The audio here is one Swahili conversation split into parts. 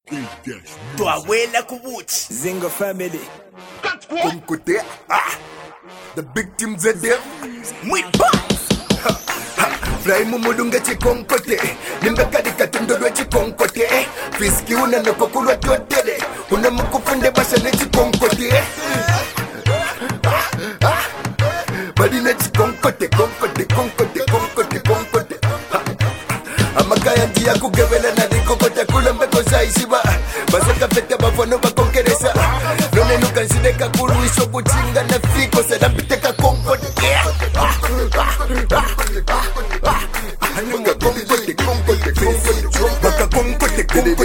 Twawela kubuchi Zinga family. Konkote, the big teams are there. Mwipa Fly mumulunga chikonkote, nimbeka dikatundodwe chikonkote. Fiski una nokokulwa totele, una mukufunde basha ne chikonkote. Badina chikonkote, konkote, konkote, konkote, konkote. Amakaya njia kugewela na dikokote kulembeko saisiba. Basaka fete bafono bakonkeresa. None nukansideka kuruisho kuchinga na fiko sedambiteka konkote. Baka konkote,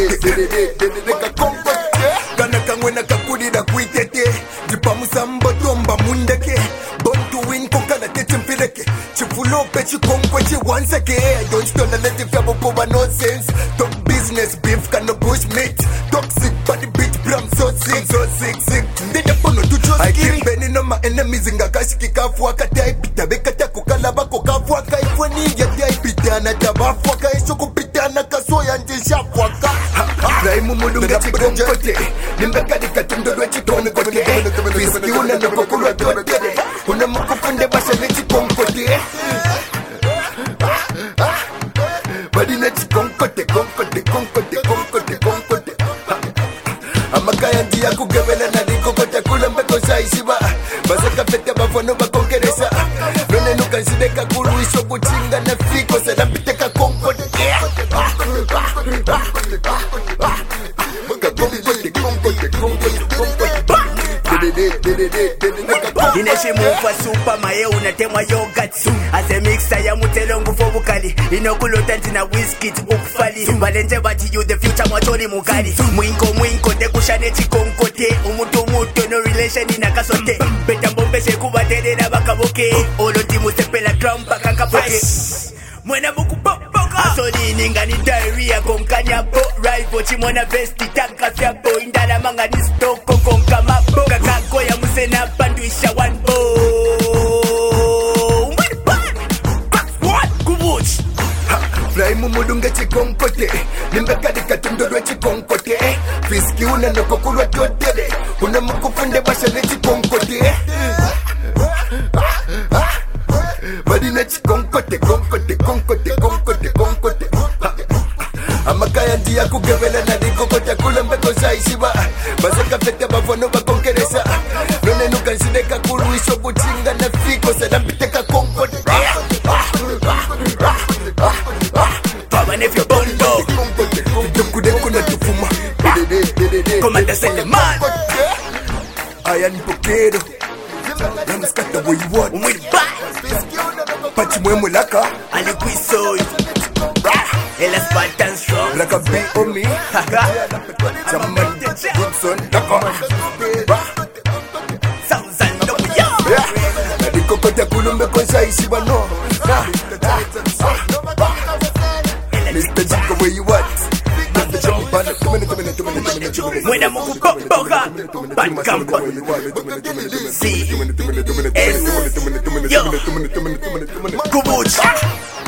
kana kangwena kakulira kuitete. Jipamusa mbotomba mundeke. Born to win kokana tete mpileke. Chifulope chikonkwe chiwanseke. I don't stone and let it fabo power nonsense. Talk business beef kana bush meat. Toxic body bitch bram so sick. Ndende pono tucho skiri. I keep bending on my enemies ngakashiki kafu akatai pita. Bekata kukalaba kokafu akaifwe ninja tai pita. Na tabafu akaisho kupitana kasoya njishafu waka. Raimu mulunga chikonkote. Nimbeka dikatundodwe chikonkote. Fiski una nokokulwa totele. Una mukufunde basha ne chikonkote. Badina chikonkote, konkote, konkote, konkote, konkote. Amakaya njia kugewela na dikokote kulembeko saisiba. Basaka fete bafono bakonkeresa. None nukansideka kuruisho kuchinga na fiko sedambiteka konkote. Ineshimufa super maye unatemwa yogurt. Ase mixa ya mutelongu fobukali. Inokulota ntina whisky ukufali. Valente bati you the future mwacholi mukali. Mwinko tekushane chikonkote. Umutu no relation inakasote. Beta mbombeshe kubaterera bakaboke. Oloti musepela trampa kankapoke. Mwena buku popoka Asoli ningani diarrhea konkanya po Rival chimona vesti tanka fiapo Indala manga ni stoko konka mapo Kakako ya musena panduisha one bo Mwanipan What? Kubuchi Fly mumulunga chikonkote. Nimbeka dikatundodwe chikonkote. Fiski una nokokulwa totele. Una mukufunde basha ne chikonkote. Badina chikonkote, konkote, konkote, konkote, konkote. Amakaya njia kugewela na dikokote kulembeko saisiba. Basaka fete bafono bakonkeresa. None nukansideka kuruisho kuchinga na fiko sedambiteka konkote. Baba nefyo bondo Dukudeku na tufuma. Komanda Seleman Ayan pokero. Namskata where you want. Mwipa Pachi mwemu laka. Alikwiso Ela Spartan strong Laka be on me. Jaman Goodson laka. Thousand of yo Nadikokote kulumbe konsa isiba no. Mr. Jiko where you at? Mwena muku popoka Bankampa C S Yo Kubuchi